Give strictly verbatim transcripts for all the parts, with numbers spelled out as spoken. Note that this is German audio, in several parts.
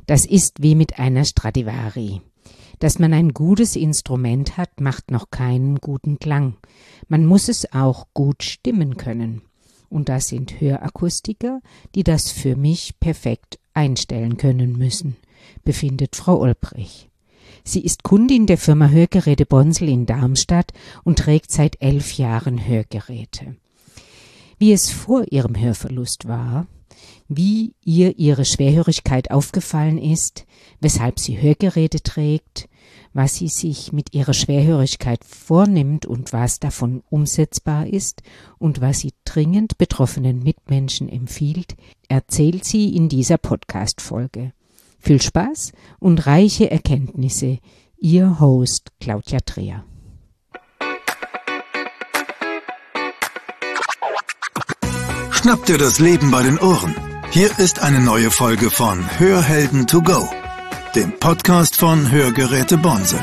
Das ist wie mit einer Stradivari. Dass man ein gutes Instrument hat, macht noch keinen guten Klang. Man muss es auch gut stimmen können. Und das sind Hörakustiker, die das für mich perfekt einstellen können müssen, befindet Frau Olbrich. Sie ist Kundin der Firma Hörgeräte Bonsel in Darmstadt und trägt seit elf Jahren Hörgeräte. Wie es vor ihrem Hörverlust war, wie ihr ihre Schwerhörigkeit aufgefallen ist, weshalb sie Hörgeräte trägt, was sie sich mit ihrer Schwerhörigkeit vornimmt und was davon umsetzbar ist und was sie dringend betroffenen Mitmenschen empfiehlt, erzählt sie in dieser Podcast-Folge. Viel Spaß und reiche Erkenntnisse. Ihr Host Claudia Dreher. Schnapp dir das Leben bei den Ohren. Hier ist eine neue Folge von Hörhelden to go, dem Podcast von Hörgeräte Bonsel.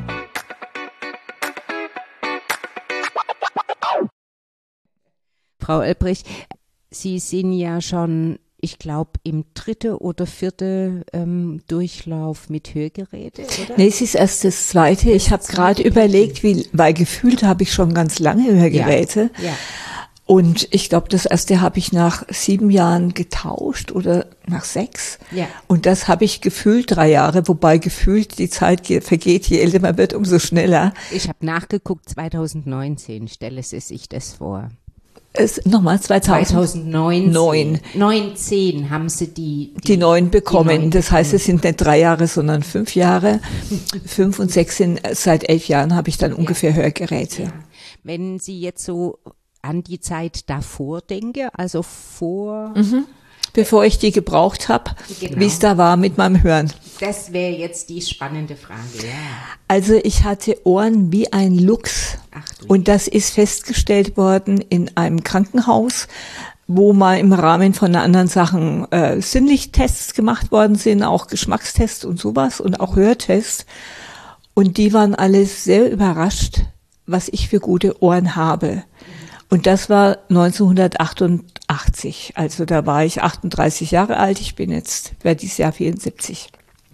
Frau Olbrich, Sie sind ja schon, ich glaube, im dritten oder vierten ähm, Durchlauf mit Hörgeräte, oder? Nee, es ist erst das zweite. Ich habe gerade überlegt, wie, weil gefühlt habe ich schon ganz lange Hörgeräte. Ja. Ja. Und ich glaube, das erste habe ich nach sieben Jahren getauscht oder nach sechs. Ja. Und das habe ich gefühlt drei Jahre, wobei gefühlt die Zeit vergeht, je älter man wird, umso schneller. Ich habe nachgeguckt, zwanzig neunzehn, stelle Sie sich das vor. Es, nochmal, zwanzig neunzehn. Neun. neunzehn haben Sie die... Die, die neun bekommen. Die neun das heißt, bekommen. Es sind nicht drei Jahre, sondern fünf Jahre. Fünf und sechs sind, seit elf Jahren habe ich dann ungefähr ja. Hörgeräte. Ja. Wenn Sie jetzt so an die Zeit davor denke, also vor... Mhm. Bevor ich die gebraucht habe, genau. Wie es da war mit meinem Hören. Das wäre jetzt die spannende Frage, ja. Also ich hatte Ohren wie ein Luchs. Ach du. Und das ist festgestellt worden in einem Krankenhaus, wo mal im Rahmen von anderen Sachen äh, Sinnlichstests gemacht worden sind, auch Geschmackstests und sowas und auch Hörtests. Und die waren alle sehr überrascht, was ich für gute Ohren habe. Und das war neunzehnhundertachtundachtzig, also da war ich achtunddreißig Jahre alt, ich bin jetzt, werde dieses Jahr vierundsiebzig.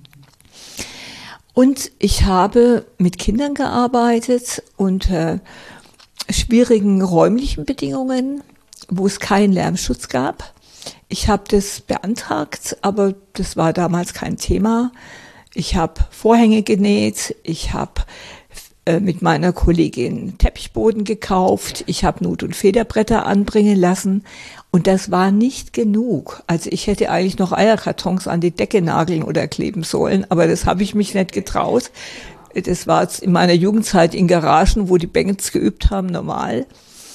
Und ich habe mit Kindern gearbeitet unter schwierigen räumlichen Bedingungen, wo es keinen Lärmschutz gab. Ich habe das beantragt, aber das war damals kein Thema. Ich habe Vorhänge genäht, ich habe mit meiner Kollegin Teppichboden gekauft. Ich habe Nut- und Federbretter anbringen lassen. Und das war nicht genug. Also ich hätte eigentlich noch Eierkartons an die Decke nageln oder kleben sollen, aber das habe ich mich nicht getraut. Das war in meiner Jugendzeit in Garagen, wo die Bands geübt haben, normal.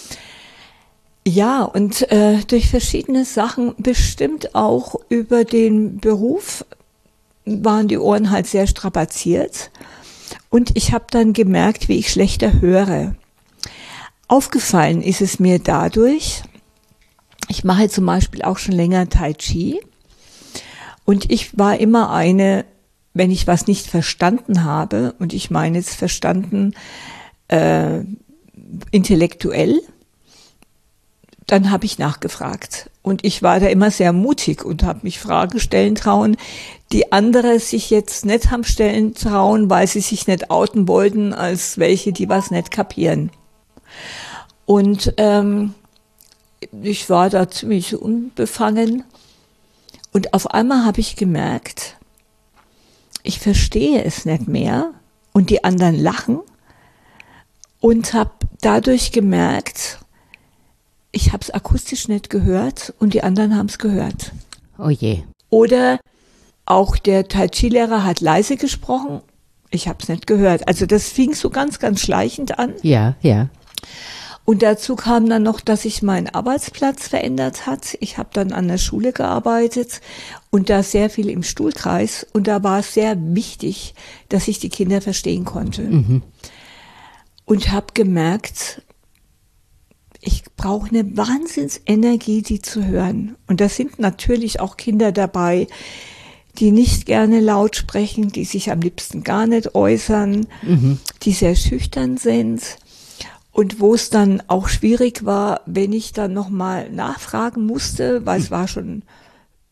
Ja, und äh, durch verschiedene Sachen, bestimmt auch über den Beruf, waren die Ohren halt sehr strapaziert. Und ich habe dann gemerkt, wie ich schlechter höre. Aufgefallen ist es mir dadurch, ich mache zum Beispiel auch schon länger Tai Chi und ich war immer eine, wenn ich was nicht verstanden habe, und ich meine jetzt verstanden äh, intellektuell, dann habe ich nachgefragt. Und ich war da immer sehr mutig und habe mich Fragen stellen trauen, die andere sich jetzt nicht haben stellen trauen, weil sie sich nicht outen wollten, als welche, die was nicht kapieren. Und ähm, ich war da ziemlich unbefangen. Und auf einmal habe ich gemerkt, ich verstehe es nicht mehr und die anderen lachen und habe dadurch gemerkt, ich habe es akustisch nicht gehört und die anderen haben es gehört. Oh je. Oder auch der Tai Chi-Lehrer hat leise gesprochen, ich habe es nicht gehört. Also das fing so ganz, ganz schleichend an. Ja, ja. Und dazu kam dann noch, dass sich mein Arbeitsplatz verändert hat. Ich habe dann an der Schule gearbeitet und da sehr viel im Stuhlkreis. Und da war es sehr wichtig, dass ich die Kinder verstehen konnte. Mhm. Und habe gemerkt, ich brauche eine Wahnsinnsenergie, die zu hören. Und da sind natürlich auch Kinder dabei, die nicht gerne laut sprechen, die sich am liebsten gar nicht äußern, mhm. die sehr schüchtern sind. Und wo es dann auch schwierig war, wenn ich dann nochmal nachfragen musste, weil es war schon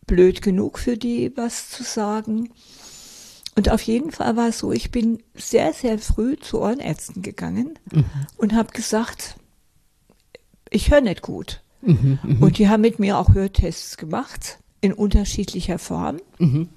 blöd genug für die, was zu sagen. Und auf jeden Fall war es so, ich bin sehr, sehr früh zu Ohrenärzten gegangen mhm. und habe gesagt, ich höre nicht gut. Mhm, mh. Und die haben mit mir auch Hörtests gemacht, in unterschiedlicher Form. Mhm.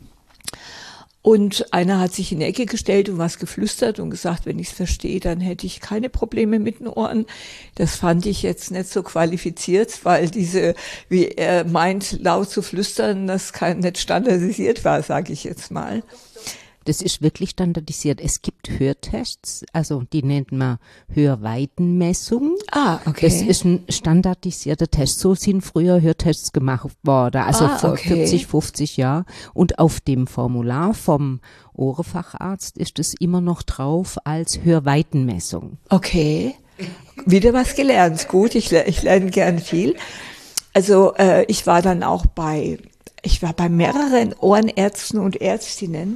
Und einer hat sich in die Ecke gestellt und was geflüstert und gesagt, wenn ich es verstehe, dann hätte ich keine Probleme mit den Ohren. Das fand ich jetzt nicht so qualifiziert, weil diese, wie er meint, laut zu flüstern, das kein, nicht standardisiert war, sage ich jetzt mal. Das ist wirklich standardisiert. Es gibt Hörtests, also die nennt man Hörweitenmessung. Ah, okay. Das ist ein standardisierter Test. So sind früher Hörtests gemacht worden, also ah, vor okay. vierzig, fünfzig Jahren. Und auf dem Formular vom Ohrefacharzt ist es immer noch drauf als Hörweitenmessung. Okay, wieder was gelernt. Gut, ich, ich lerne gern viel. Also äh, ich war dann auch bei, ich war bei mehreren Ohrenärzten und Ärztinnen,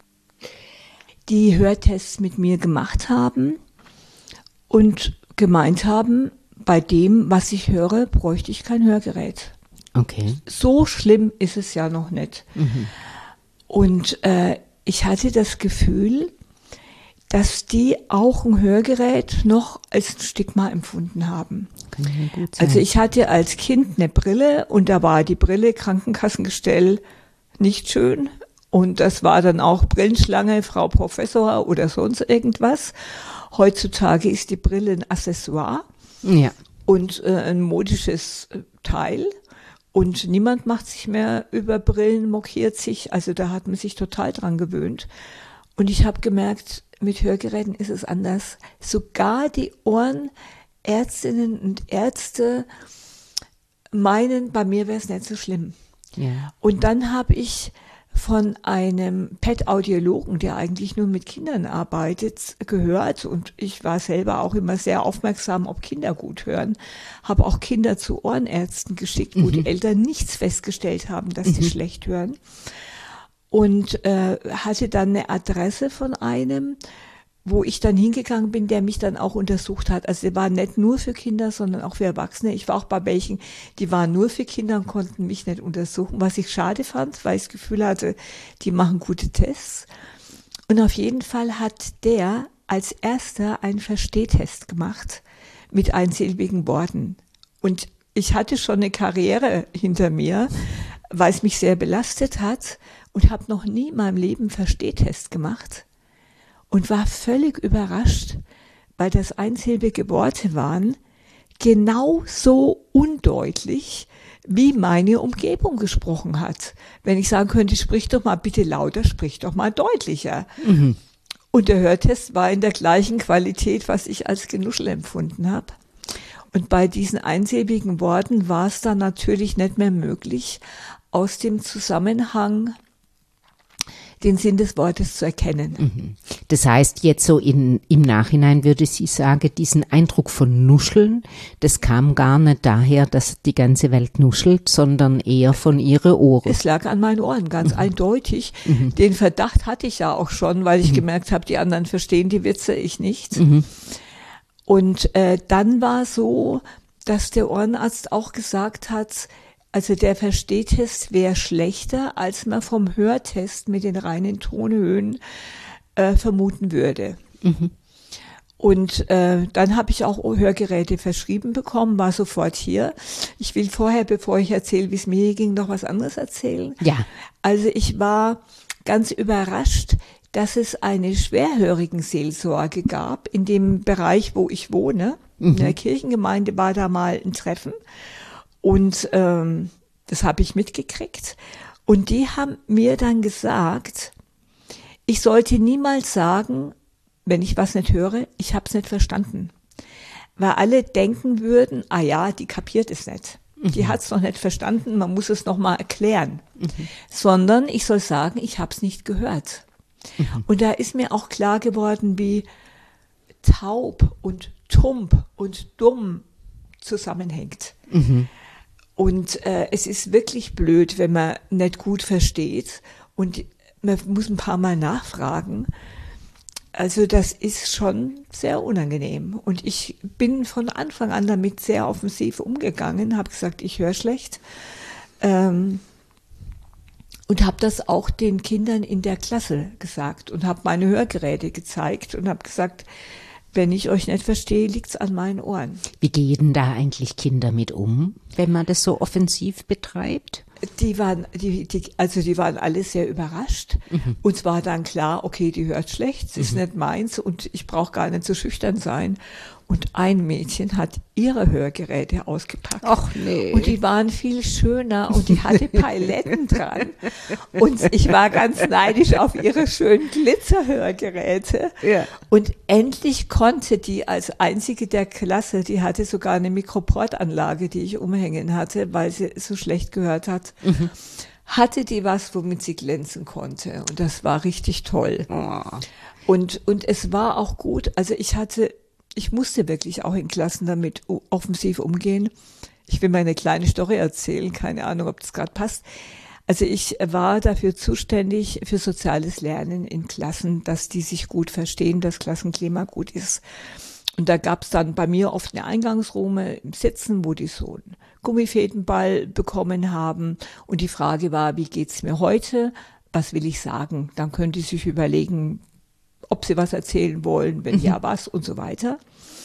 die Hörtests mit mir gemacht haben und gemeint haben, bei dem, was ich höre, bräuchte ich kein Hörgerät. Okay. So schlimm ist es ja noch nicht. Mhm. Und äh, ich hatte das Gefühl, dass die auch ein Hörgerät noch als ein Stigma empfunden haben. Kann ja gut sein. Also ich hatte als Kind eine Brille und da war die Brille Krankenkassengestell nicht schön. Und das war dann auch Brillenschlange, Frau Professor oder sonst irgendwas. Heutzutage ist die Brille ein Accessoire ja. und äh, ein modisches äh, Teil. Und niemand macht sich mehr über Brillen, mokiert sich. Also da hat man sich total dran gewöhnt. Und ich habe gemerkt, mit Hörgeräten ist es anders. Sogar die Ohrenärztinnen und Ärzte meinen, bei mir wäre es nicht so schlimm. Ja. Und dann habe ich von einem Pet-Audiologen, der eigentlich nur mit Kindern arbeitet, gehört. Und ich war selber auch immer sehr aufmerksam, ob Kinder gut hören. Habe auch Kinder zu Ohrenärzten geschickt, wo mhm. die Eltern nichts festgestellt haben, dass mhm. die schlecht hören. Und äh, hatte dann eine Adresse von einem, wo ich dann hingegangen bin, der mich dann auch untersucht hat. Also der war nicht nur für Kinder, sondern auch für Erwachsene. Ich war auch bei welchen, die waren nur für Kinder und konnten mich nicht untersuchen, was ich schade fand, weil ich das Gefühl hatte, die machen gute Tests. Und auf jeden Fall hat der als erster einen Verstehtest gemacht mit einsilbigen Worten. Und ich hatte schon eine Karriere hinter mir, weil es mich sehr belastet hat und habe noch nie in meinem Leben Verstehtest gemacht. Und war völlig überrascht, weil das einsilbige Worte waren, genau so undeutlich, wie meine Umgebung gesprochen hat. Wenn ich sagen könnte, sprich doch mal bitte lauter, sprich doch mal deutlicher. Mhm. Und der Hörtest war in der gleichen Qualität, was ich als Genuschel empfunden habe. Und bei diesen einsilbigen Worten war es dann natürlich nicht mehr möglich, aus dem Zusammenhang den Sinn des Wortes zu erkennen. Das heißt, jetzt so in, im Nachhinein würde sie sagen, diesen Eindruck von Nuscheln, das kam gar nicht daher, dass die ganze Welt nuschelt, sondern eher von ihren Ohren. Es lag an meinen Ohren, ganz mhm. eindeutig. Mhm. Den Verdacht hatte ich ja auch schon, weil ich mhm. gemerkt habe, die anderen verstehen die Witze, ich nicht. Mhm. Und äh, dann war so, dass der Ohrenarzt auch gesagt hat, also der Verstehtest wäre schlechter, als man vom Hörtest mit den reinen Tonhöhen äh, vermuten würde. Mhm. Und äh, dann habe ich auch Hörgeräte verschrieben bekommen, war sofort hier. Ich will vorher, bevor ich erzähle, wie es mir ging, noch was anderes erzählen. Ja. Also ich war ganz überrascht, dass es eine Schwerhörigen-Seelsorge gab in dem Bereich, wo ich wohne. Mhm. In der Kirchengemeinde war da mal ein Treffen. Und ähm, das habe ich mitgekriegt. Und die haben mir dann gesagt, ich sollte niemals sagen, wenn ich was nicht höre, ich habe es nicht verstanden. Weil alle denken würden, ah ja, die kapiert es nicht. Mhm. Die hat es noch nicht verstanden, man muss es noch mal erklären. Mhm. Sondern ich soll sagen, ich habe es nicht gehört. Mhm. Und da ist mir auch klar geworden, wie taub und tump und dumm zusammenhängt. Mhm. Und äh, es ist wirklich blöd, wenn man nicht gut versteht und man muss ein paar Mal nachfragen. Also das ist schon sehr unangenehm. Und ich bin von Anfang an damit sehr offensiv umgegangen, habe gesagt, ich höre schlecht. Ähm, Und habe das auch den Kindern in der Klasse gesagt und habe meine Hörgeräte gezeigt und habe gesagt, wenn ich euch nicht verstehe, liegt's an meinen Ohren. Wie gehen da eigentlich Kinder mit um, wenn man das so offensiv betreibt? Die waren, die, die, also die waren alle sehr überrascht. Mhm. Uns war dann klar, okay, die hört schlecht, es ist mhm. nicht meins und ich brauche gar nicht so schüchtern sein. Und ein Mädchen hat ihre Hörgeräte ausgepackt. Ach nee. Und die waren viel schöner und die hatte Paletten dran. Und ich war ganz neidisch auf ihre schönen Glitzerhörgeräte. Ja. Und endlich konnte die als einzige der Klasse, die hatte sogar eine Mikroport-Anlage, die ich umhängen hatte, weil sie so schlecht gehört hat, mhm. hatte die was, womit sie glänzen konnte. Und das war richtig toll. Oh. Und, und es war auch gut. Also ich hatte Ich musste wirklich auch in Klassen damit offensiv umgehen. Ich will mal eine kleine Story erzählen, keine Ahnung, ob das gerade passt. Also ich war dafür zuständig für soziales Lernen in Klassen, dass die sich gut verstehen, das Klassenklima gut ist. Und da gab es dann bei mir oft eine Eingangsruhe im Sitzen, wo die so einen Gummifädenball bekommen haben. Und die Frage war, wie geht's mir heute? Was will ich sagen? Dann können die sich überlegen, ob sie was erzählen wollen, wenn ja, was und so weiter.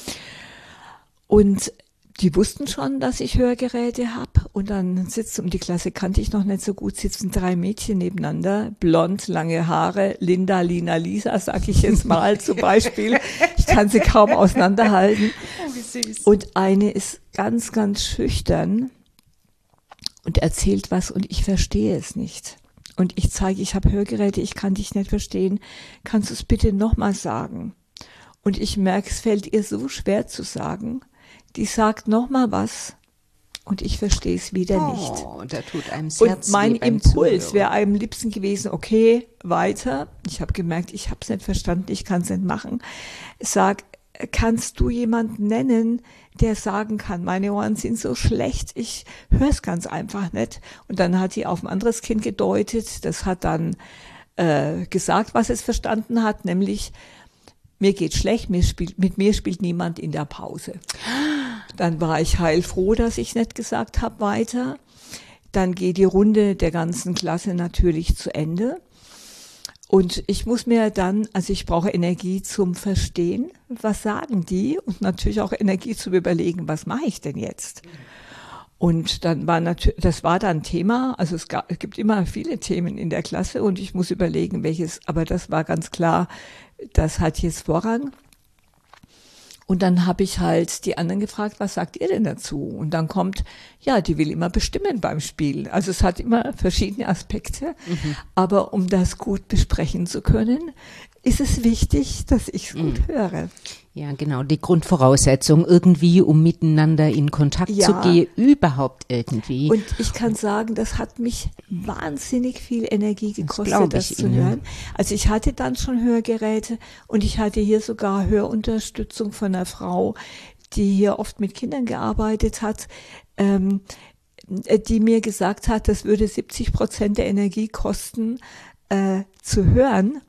Und die wussten schon, dass ich Hörgeräte habe. Und dann sitzen, und die Klasse kannte ich noch nicht so gut, sitzen drei Mädchen nebeneinander, blond, lange Haare, Linda, Lina, Lisa, sag ich jetzt mal zum Beispiel. Ich kann sie kaum auseinanderhalten. Oh, wie süß. Und eine ist ganz, ganz schüchtern und erzählt was und ich verstehe es nicht. Und ich zeige, ich habe Hörgeräte, ich kann dich nicht verstehen. Kannst du es bitte nochmal sagen? Und ich merke, es fällt ihr so schwer zu sagen. Die sagt nochmal was und ich verstehe es wieder oh, nicht. Oh, da tut einem das Herz Und mein Impuls wäre einem liebsten gewesen, okay, weiter. Ich habe gemerkt, ich habe es nicht verstanden, ich kann es nicht machen. Sag, kannst du jemanden nennen, der sagen kann, meine Ohren sind so schlecht, ich höre es ganz einfach nicht. Und dann hat die auf ein anderes Kind gedeutet, das hat dann äh, gesagt, was es verstanden hat, nämlich, mir geht schlecht, mir spielt, mit mir spielt niemand in der Pause. Dann war ich heilfroh, dass ich nicht gesagt habe, weiter. Dann geht die Runde der ganzen Klasse natürlich zu Ende. Und ich muss mir dann, also ich brauche Energie zum Verstehen, was sagen die? Und natürlich auch Energie zum Überlegen, was mache ich denn jetzt? Und dann war natürlich, das war dann Thema, also es, gab, es gibt immer viele Themen in der Klasse und ich muss überlegen, welches, aber das war ganz klar, das hat jetzt Vorrang. Und dann habe ich halt die anderen gefragt, was sagt ihr denn dazu? Und dann kommt, ja, die will immer bestimmen beim Spiel. Also es hat immer verschiedene Aspekte. Mhm. Aber um das gut besprechen zu können, ist es wichtig, dass ich es gut mhm. höre. Ja, genau, die Grundvoraussetzung irgendwie, um miteinander in Kontakt ja. zu gehen, überhaupt irgendwie. Und ich kann sagen, das hat mich wahnsinnig viel Energie gekostet, das, das zu Ihnen. hören. Also ich hatte dann schon Hörgeräte und ich hatte hier sogar Hörunterstützung von einer Frau, die hier oft mit Kindern gearbeitet hat, ähm, die mir gesagt hat, das würde siebzig Prozent der Energie kosten, äh, zu hören.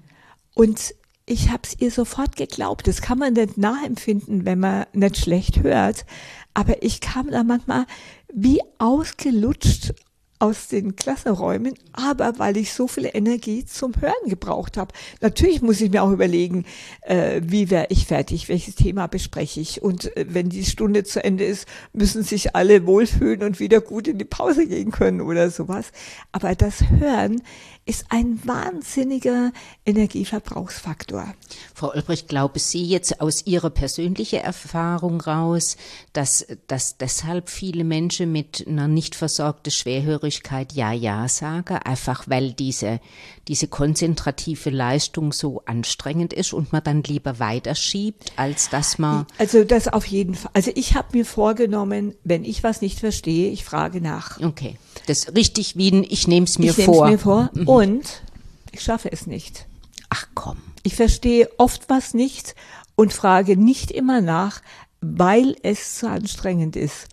Und ich habe es ihr sofort geglaubt. Das kann man nicht nachempfinden, wenn man nicht schlecht hört. Aber ich kam da manchmal wie ausgelutscht aus den Klassenräumen, aber weil ich so viel Energie zum Hören gebraucht habe. Natürlich muss ich mir auch überlegen, äh, wie wäre ich fertig, welches Thema bespreche ich. Und äh, wenn die Stunde zu Ende ist, müssen sich alle wohlfühlen und wieder gut in die Pause gehen können oder sowas. Aber das Hören ist ein wahnsinniger Energieverbrauchsfaktor. Frau Olbrecht, glauben Sie jetzt aus Ihrer persönlichen Erfahrung raus, dass, dass deshalb viele Menschen mit einer nicht versorgten Schwerhörigkeit Ja, Ja sagen, einfach weil diese, diese konzentrative Leistung so anstrengend ist und man dann lieber weiterschiebt, als dass man... Also das auf jeden Fall. Also ich habe mir vorgenommen, wenn ich was nicht verstehe, ich frage nach. Okay, das ist richtig wie ein Ich nehme es mir ich vor. Ich nehme es mir vor mhm. und ich schaffe es nicht. Ach komm. Ich verstehe oft was nicht und frage nicht immer nach, weil es zu anstrengend ist.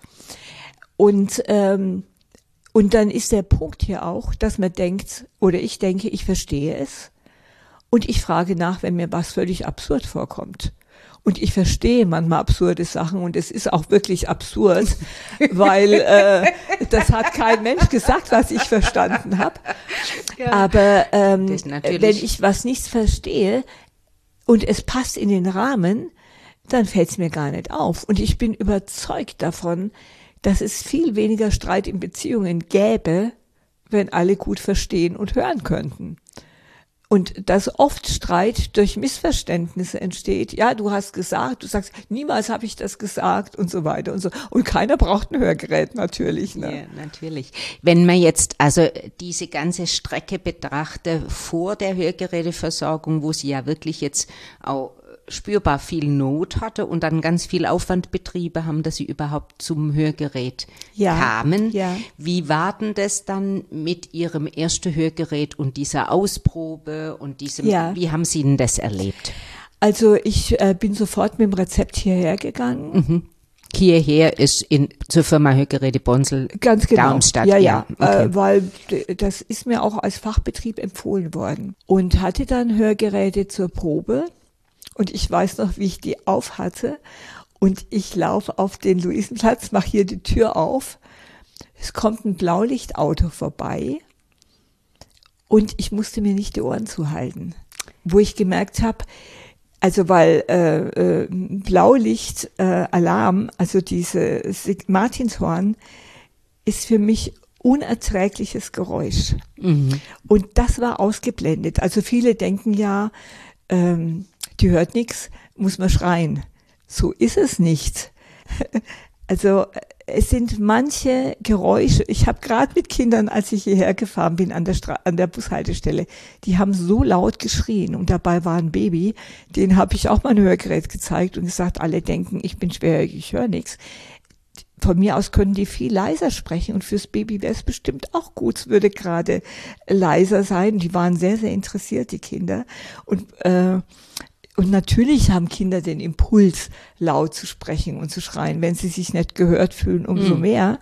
Und, ähm, und dann ist der Punkt hier auch, dass man denkt, oder ich denke, ich verstehe es und ich frage nach, wenn mir was völlig absurd vorkommt. Und ich verstehe manchmal absurde Sachen und es ist auch wirklich absurd, weil äh, das hat kein Mensch gesagt, was ich verstanden habe. Ja. Aber ähm, wenn ich was nicht verstehe und es passt in den Rahmen, dann fällt es mir gar nicht auf. Und ich bin überzeugt davon, dass es viel weniger Streit in Beziehungen gäbe, wenn alle gut verstehen und hören könnten. Und dass oft Streit durch Missverständnisse entsteht. Ja, du hast gesagt, du sagst, niemals habe ich das gesagt und so weiter und so. Und keiner braucht ein Hörgerät natürlich. Ne? Ja, natürlich. Wenn man jetzt also diese ganze Strecke betrachte vor der Hörgeräteversorgung, wo sie ja wirklich jetzt auch spürbar viel Not hatte und dann ganz viel Aufwand betrieben haben, dass sie überhaupt zum Hörgerät ja, kamen. Ja. Wie war denn das dann mit Ihrem ersten Hörgerät und dieser Ausprobe und diesem, ja. wie haben Sie denn das erlebt? Also ich äh, bin sofort mit dem Rezept hierher gegangen. Mhm. Hierher ist in, zur Firma Hörgeräte Bonsel, ganz genau. Darmstadt. Ja, ja, okay. äh, weil das ist mir auch als Fachbetrieb empfohlen worden. Und hatte dann Hörgeräte zur Probe. Und ich weiß noch, wie ich die auf hatte. Und ich laufe auf den Luisenplatz, mache hier die Tür auf. Es kommt ein Blaulichtauto vorbei. Und ich musste mir nicht die Ohren zuhalten. Wo ich gemerkt habe, also weil äh, äh, Blaulicht-Alarm, äh, also diese Martinshorn, ist für mich unerträgliches Geräusch. Mhm. Und das war ausgeblendet. Also viele denken ja, ähm, die hört nichts, muss man schreien. So ist es nicht. Also es sind manche Geräusche. Ich habe gerade mit Kindern, als ich hierher gefahren bin an der Stra- an der Bushaltestelle, die haben so laut geschrien und dabei war ein Baby, den habe ich auch mal ein Hörgerät gezeigt und gesagt, alle denken, ich bin schwerhörig, ich höre nichts. Von mir aus können die viel leiser sprechen und fürs Baby wäre es bestimmt auch gut, es würde gerade leiser sein. Die waren sehr, sehr interessiert, die Kinder. Und äh, Und natürlich haben Kinder den Impuls, laut zu sprechen und zu schreien. Wenn sie sich nicht gehört fühlen, umso mehr.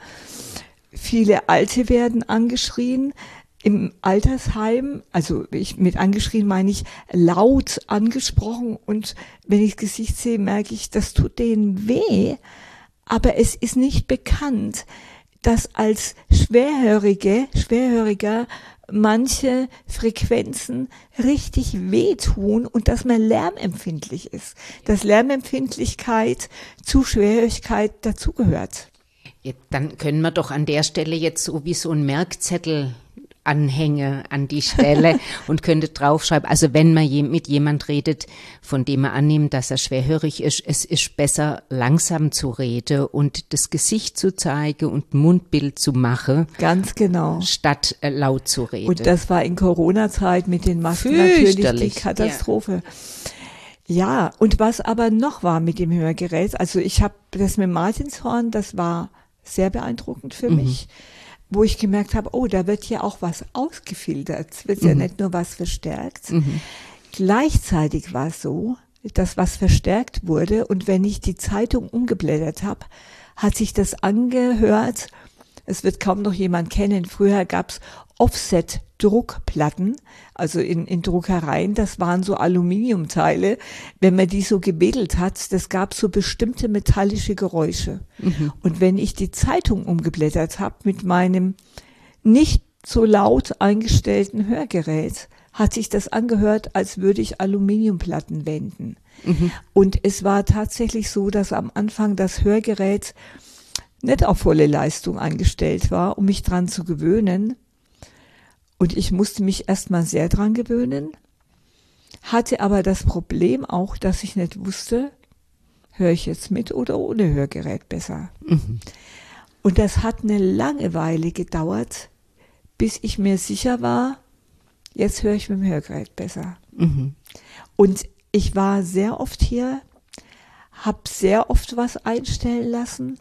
Viele Alte werden angeschrien im Altersheim. Also ich, mit angeschrien meine ich laut angesprochen. Und wenn ich das Gesicht sehe, merke ich, das tut denen weh. Aber es ist nicht bekannt, dass als Schwerhörige, Schwerhöriger manche Frequenzen richtig wehtun und dass man lärmempfindlich ist. Dass Lärmempfindlichkeit zu Schwerhörigkeit dazugehört. Ja, dann können wir doch an der Stelle jetzt so wie so ein Merkzettel anhängen an die Stelle und könnte draufschreiben, also wenn man je, mit jemand redet, von dem man annimmt, dass er schwerhörig ist, es ist besser langsam zu reden und das Gesicht zu zeigen und Mundbild zu machen. Ganz genau. Statt äh, laut zu reden. Und das war in Corona-Zeit mit den Masken natürlich die Katastrophe. Ja. ja, und was aber noch war mit dem Hörgerät, also ich habe das mit Martinshorn, das war sehr beeindruckend für mhm. mich. Wo ich gemerkt habe, oh, da wird ja auch was ausgefiltert. Es wird mhm. ja nicht nur was verstärkt. Mhm. Gleichzeitig war es so, dass was verstärkt wurde. Und wenn ich die Zeitung umgeblättert habe, hat sich das angehört. Es wird kaum noch jemand kennen. Früher gab's Offset-Druckplatten, also in, in Druckereien. Das waren so Aluminiumteile. Wenn man die so gebedelt hat, das gab so bestimmte metallische Geräusche. Mhm. Und wenn ich die Zeitung umgeblättert habe mit meinem nicht so laut eingestellten Hörgerät, hat sich das angehört, als würde ich Aluminiumplatten wenden. Mhm. Und es war tatsächlich so, dass am Anfang das Hörgerät nicht auf volle Leistung eingestellt war, um mich dran zu gewöhnen. Und ich musste mich erstmal sehr dran gewöhnen, hatte aber das Problem auch, dass ich nicht wusste, höre ich jetzt mit oder ohne Hörgerät besser. Mhm. Und das hat eine lange Weile gedauert, bis ich mir sicher war, jetzt höre ich mit dem Hörgerät besser. Mhm. Und ich war sehr oft hier, habe sehr oft was einstellen lassen.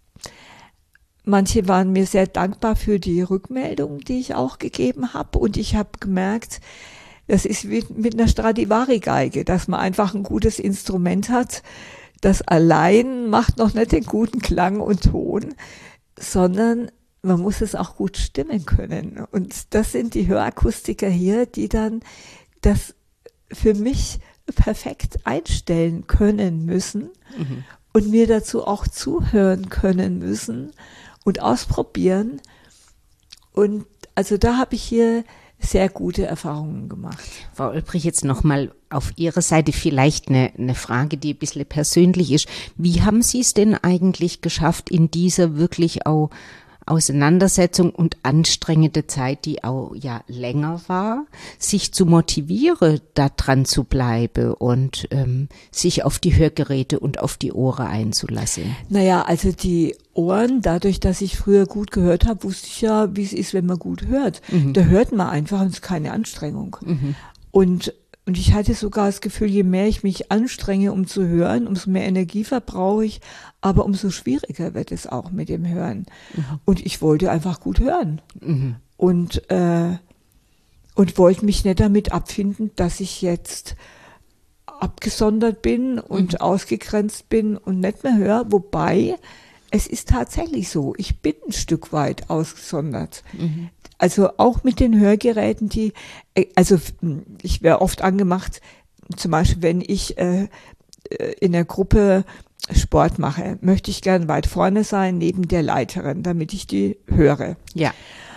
Manche waren mir sehr dankbar für die Rückmeldung, die ich auch gegeben habe. Und ich habe gemerkt, das ist wie mit einer Stradivari-Geige, dass man einfach ein gutes Instrument hat. Das allein macht noch nicht den guten Klang und Ton, sondern man muss es auch gut stimmen können. Und das sind die Hörakustiker hier, die dann das für mich perfekt einstellen können müssen mhm. und mir dazu auch zuhören können müssen und ausprobieren. Und also da habe ich hier sehr gute Erfahrungen gemacht. Frau Olbrich, jetzt nochmal auf Ihrer Seite vielleicht eine, eine Frage, die ein bisschen persönlich ist. Wie haben Sie es denn eigentlich geschafft, in dieser wirklich auch Auseinandersetzung und anstrengende Zeit, die auch ja länger war, sich zu motivieren, da dran zu bleiben und ähm, sich auf die Hörgeräte und auf die Ohren einzulassen? Naja, also die Ohren, dadurch, dass ich früher gut gehört habe, wusste ich ja, wie es ist, wenn man gut hört. Mhm. Da hört man einfach und es ist keine Anstrengung. Mhm. Und Und ich hatte sogar das Gefühl, je mehr ich mich anstrenge, um zu hören, umso mehr Energie verbrauche ich, aber umso schwieriger wird es auch mit dem Hören. Mhm. Und ich wollte einfach gut hören. Mhm. Und, äh, und wollte mich nicht damit abfinden, dass ich jetzt abgesondert bin und mhm. ausgegrenzt bin und nicht mehr höre. Wobei, es ist tatsächlich so, ich bin ein Stück weit ausgesondert. Mhm. Also auch mit den Hörgeräten, die, also ich werde oft angemacht, zum Beispiel wenn ich äh, in der Gruppe Sport mache, möchte ich gern weit vorne sein, neben der Leiterin, damit ich die höre. Ja.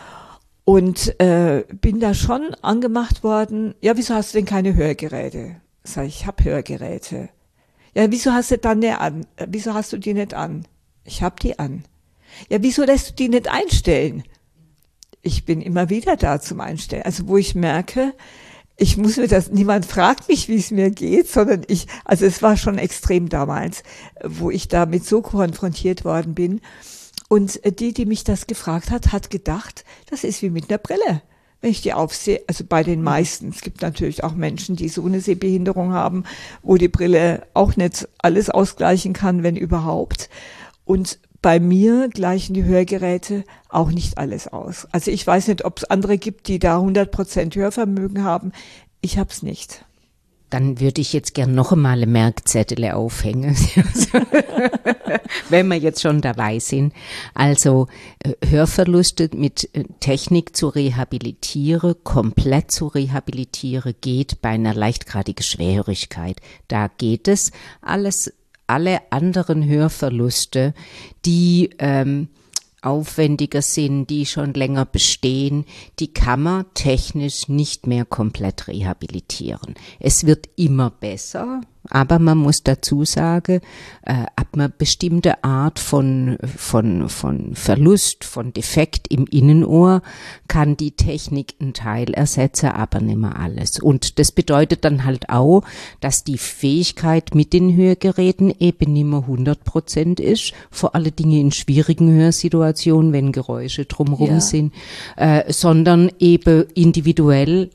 Und äh, bin da schon angemacht worden, ja, wieso hast du denn keine Hörgeräte? Sag ich, ich habe Hörgeräte. Ja, wieso hast du dann nicht an? Wieso hast du die nicht an? Ich habe die an. Ja, wieso lässt du die nicht einstellen? Ich bin immer wieder da zum Einstellen. Also wo ich merke, ich muss mir das, niemand fragt mich, wie es mir geht, sondern ich, also es war schon extrem damals, wo ich damit so konfrontiert worden bin. Und die, die mich das gefragt hat, hat gedacht, das ist wie mit einer Brille. Wenn ich die aufsehe, also bei den meisten, es gibt natürlich auch Menschen, die so eine Sehbehinderung haben, wo die Brille auch nicht alles ausgleichen kann, wenn überhaupt. Und bei mir gleichen die Hörgeräte auch nicht alles aus. Also ich weiß nicht, ob es andere gibt, die da hundert Prozent Hörvermögen haben. Ich habe es nicht. Dann würde ich jetzt gern noch einmal eine Merkzettel aufhängen, wenn wir jetzt schon dabei sind. Also Hörverluste mit Technik zu rehabilitieren, komplett zu rehabilitieren, geht bei einer leichtgradigen Schwerhörigkeit. Da geht es. Alles Alle anderen Hörverluste, die ähm, aufwendiger sind, die schon länger bestehen, die kann man technisch nicht mehr komplett rehabilitieren. Es wird immer besser, aber man muss dazu sagen, äh, ab einer bestimmten Art von, von, von Verlust, von Defekt im Innenohr kann die Technik einen Teil ersetzen, aber nicht mehr alles. Und das bedeutet dann halt auch, dass die Fähigkeit mit den Hörgeräten eben nicht mehr hundert Prozent ist, vor allen Dingen in schwierigen Hörsituationen, wenn Geräusche drumherum ja. sind, äh, sondern eben individuell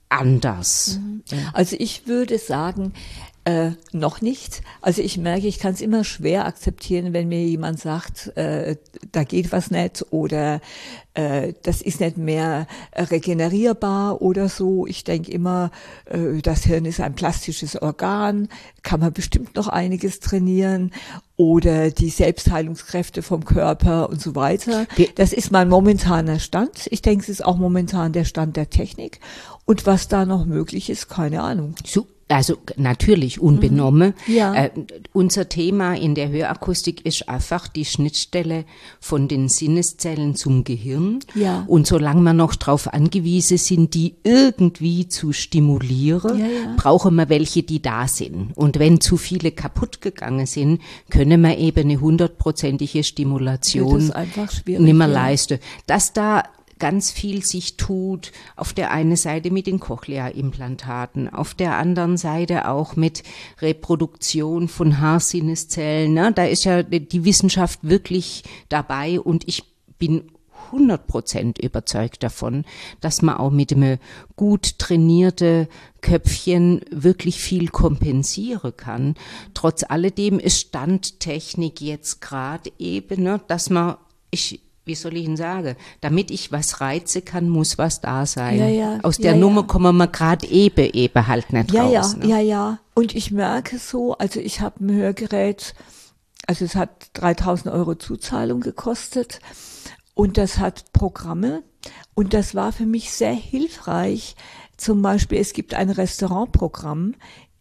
anders. Mhm. Also ich würde sagen, Äh, noch nicht. Also ich merke, ich kann es immer schwer akzeptieren, wenn mir jemand sagt, äh, da geht was nicht oder äh, das ist nicht mehr regenerierbar oder so. Ich denke immer, äh, das Hirn ist ein plastisches Organ, kann man bestimmt noch einiges trainieren oder die Selbstheilungskräfte vom Körper und so weiter. Das ist mein momentaner Stand. Ich denke, es ist auch momentan der Stand der Technik. Und was da noch möglich ist, keine Ahnung. So. Also natürlich unbenommen. Ja. Äh, unser Thema in der Hörakustik ist einfach die Schnittstelle von den Sinneszellen zum Gehirn. Ja. Und solange wir noch darauf angewiesen sind, die irgendwie zu stimulieren, ja, ja. brauchen wir welche, die da sind. Und wenn zu viele kaputt gegangen sind, können wir eben eine hundertprozentige Stimulation ja, das ist einfach schwierig, nicht mehr ja. leisten. Dass da ganz viel sich tut, auf der einen Seite mit den Cochlea-Implantaten, auf der anderen Seite auch mit Reproduktion von Haarsinneszellen. Ne? Da ist ja die Wissenschaft wirklich dabei und ich bin hundert Prozent überzeugt davon, dass man auch mit einem gut trainierten Köpfchen wirklich viel kompensieren kann. Trotz alledem ist Standtechnik jetzt gerade eben, ne, dass man, ich wie soll ich Ihnen sagen, damit ich was reizen kann, muss was da sein. Ja, ja, Aus der ja, Nummer ja. kommen wir gerade eben, eben halt nicht ja, raus. Ja, ne? ja, ja. Und ich merke so, also ich habe ein Hörgerät, also es hat dreitausend Euro Zuzahlung gekostet und das hat Programme und das war für mich sehr hilfreich. Zum Beispiel, es gibt ein Restaurantprogramm,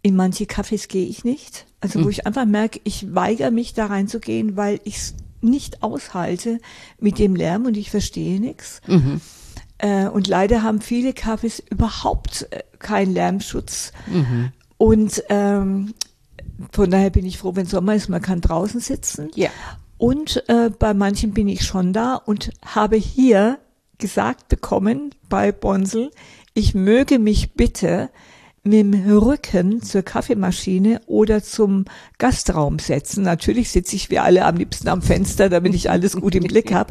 In manche Cafés gehe ich nicht. Also wo Mhm. ich einfach merke, ich weigere mich da reinzugehen, weil ich es nicht aushalte mit dem Lärm und ich verstehe nichts. Mhm. Äh, und leider haben viele Cafés überhaupt äh, keinen Lärmschutz. Mhm. Und ähm, von daher bin ich froh, wenn Sommer ist, man kann draußen sitzen. Ja. Und äh, bei manchen bin ich schon da und habe hier gesagt bekommen bei Bonsel, ich möge mich bitte mit dem Rücken zur Kaffeemaschine oder zum Gastraum setzen. Natürlich sitze ich wie alle am liebsten am Fenster, damit ich alles gut im Blick habe.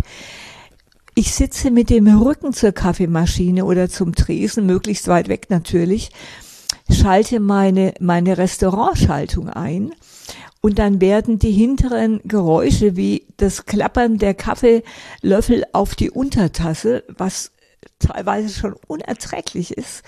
Ich sitze mit dem Rücken zur Kaffeemaschine oder zum Tresen, möglichst weit weg natürlich, schalte meine, meine Restaurantschaltung ein und dann werden die hinteren Geräusche wie das Klappern der Kaffeelöffel auf die Untertasse, was teilweise schon unerträglich ist,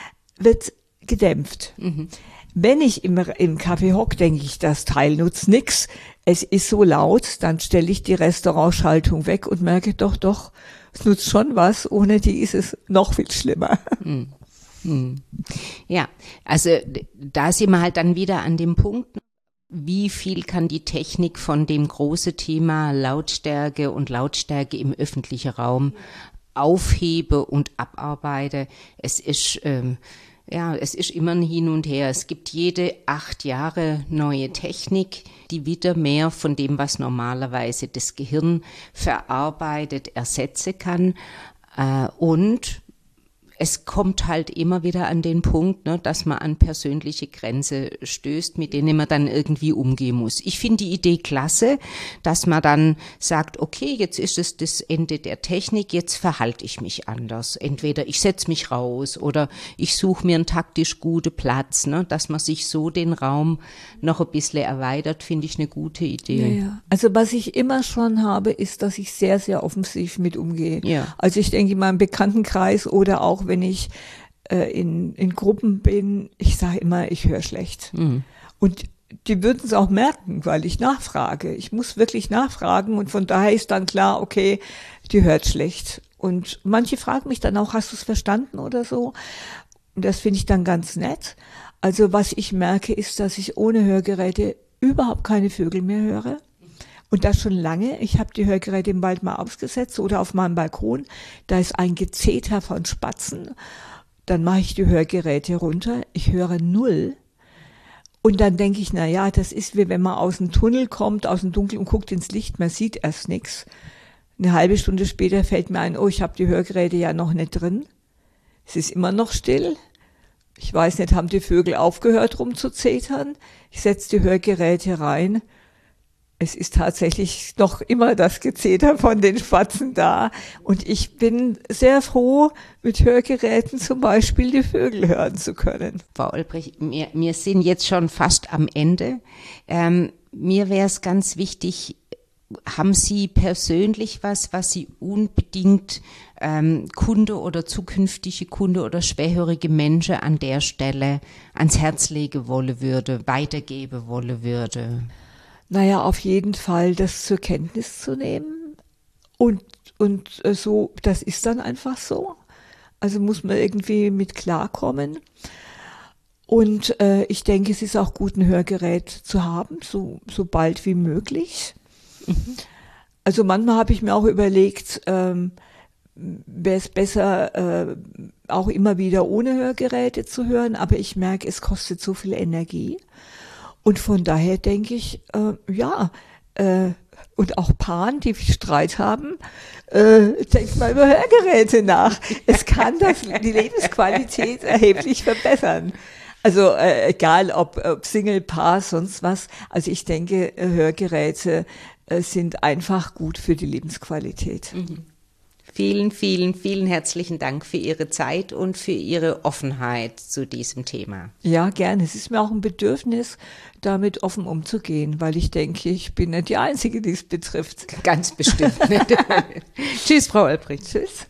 wird gedämpft. Mhm. Wenn ich im, im Café hock, denke ich, das Teil nutzt nix. Es ist so laut, dann stelle ich die Restaurantschaltung weg und merke, doch, doch, es nutzt schon was. Ohne die ist es noch viel schlimmer. Mhm. Mhm. Ja, also da sind wir halt dann wieder an dem Punkt, wie viel kann die Technik von dem großen Thema Lautstärke und Lautstärke im öffentlichen Raum aufhebe und abarbeite. Es ist ähm, Ja, es ist immer ein Hin und Her. Es gibt jede acht Jahre neue Technik, die wieder mehr von dem, was normalerweise das Gehirn verarbeitet, ersetzen kann. Äh, und es kommt halt immer wieder an den Punkt, ne, dass man an persönliche Grenzen stößt, mit denen man dann irgendwie umgehen muss. Ich finde die Idee klasse, dass man dann sagt, okay, jetzt ist es das Ende der Technik, jetzt verhalte ich mich anders. Entweder ich setze mich raus oder ich suche mir einen taktisch guten Platz, ne, dass man sich so den Raum noch ein bisschen erweitert, finde ich eine gute Idee. Ja, ja. Also was ich immer schon habe, ist, dass ich sehr, sehr offensiv mit umgehe. Ja. Also ich denke in meinem Bekanntenkreis oder auch wenn ich äh, in, in Gruppen bin, ich sage immer, ich höre schlecht. Mhm. Und die würden es auch merken, weil ich nachfrage. Ich muss wirklich nachfragen und von daher ist dann klar, okay, die hört schlecht. Und manche fragen mich dann auch, hast du es verstanden oder so? Und das finde ich dann ganz nett. Also was ich merke, ist, dass ich ohne Hörgeräte überhaupt keine Vögel mehr höre. Und das schon lange. Ich habe die Hörgeräte im Wald mal ausgesetzt oder auf meinem Balkon. Da ist ein Gezeter von Spatzen. Dann mache ich die Hörgeräte runter. Ich höre null. Und dann denke ich, na ja, das ist wie wenn man aus dem Tunnel kommt, aus dem Dunkel und guckt ins Licht. Man sieht erst nichts. Eine halbe Stunde später fällt mir ein, oh, ich habe die Hörgeräte ja noch nicht drin. Es ist immer noch still. Ich weiß nicht, haben die Vögel aufgehört rumzuzetern? Ich setze die Hörgeräte rein. Es ist tatsächlich noch immer das Gezeter von den Spatzen da. Und ich bin sehr froh, mit Hörgeräten zum Beispiel die Vögel hören zu können. Frau Olbrich, wir, wir sind jetzt schon fast am Ende. Ähm, mir wäre es ganz wichtig, haben Sie persönlich was, was Sie unbedingt ähm, Kunde oder zukünftige Kunde oder schwerhörige Menschen an der Stelle ans Herz legen wollen würde, weitergeben wollen würde? Naja, auf jeden Fall das zur Kenntnis zu nehmen und, und äh, so, das ist dann einfach so. Also muss man irgendwie mit klarkommen. Und äh, ich denke, es ist auch gut, ein Hörgerät zu haben, so, so bald wie möglich. Mhm. Also manchmal habe ich mir auch überlegt, ähm, wäre es besser, äh, auch immer wieder ohne Hörgeräte zu hören, aber ich merke, es kostet so viel Energie. Und von daher denke ich, äh, ja, äh, und auch Paaren, die Streit haben, äh, denkt mal über Hörgeräte nach. Es kann das, die Lebensqualität erheblich verbessern. Also äh, egal, ob, ob Single, Paar, sonst was. Also ich denke, Hörgeräte äh, sind einfach gut für die Lebensqualität. Mhm. Vielen, vielen, vielen herzlichen Dank für Ihre Zeit und für Ihre Offenheit zu diesem Thema. Ja, gerne. Es ist mir auch ein Bedürfnis, damit offen umzugehen, weil ich denke, ich bin nicht die Einzige, die es betrifft. Ganz bestimmt. Tschüss, Frau Olbrich. Tschüss.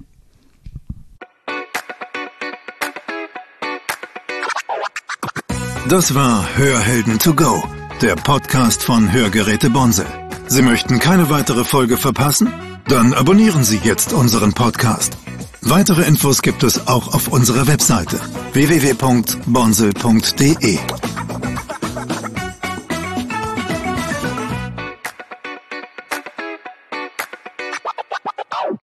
Das war Hörhelden to go, der Podcast von Hörgeräte Bonsel. Sie möchten keine weitere Folge verpassen? Dann abonnieren Sie jetzt unseren Podcast. Weitere Infos gibt es auch auf unserer Webseite w w w punkt bonsel punkt d e.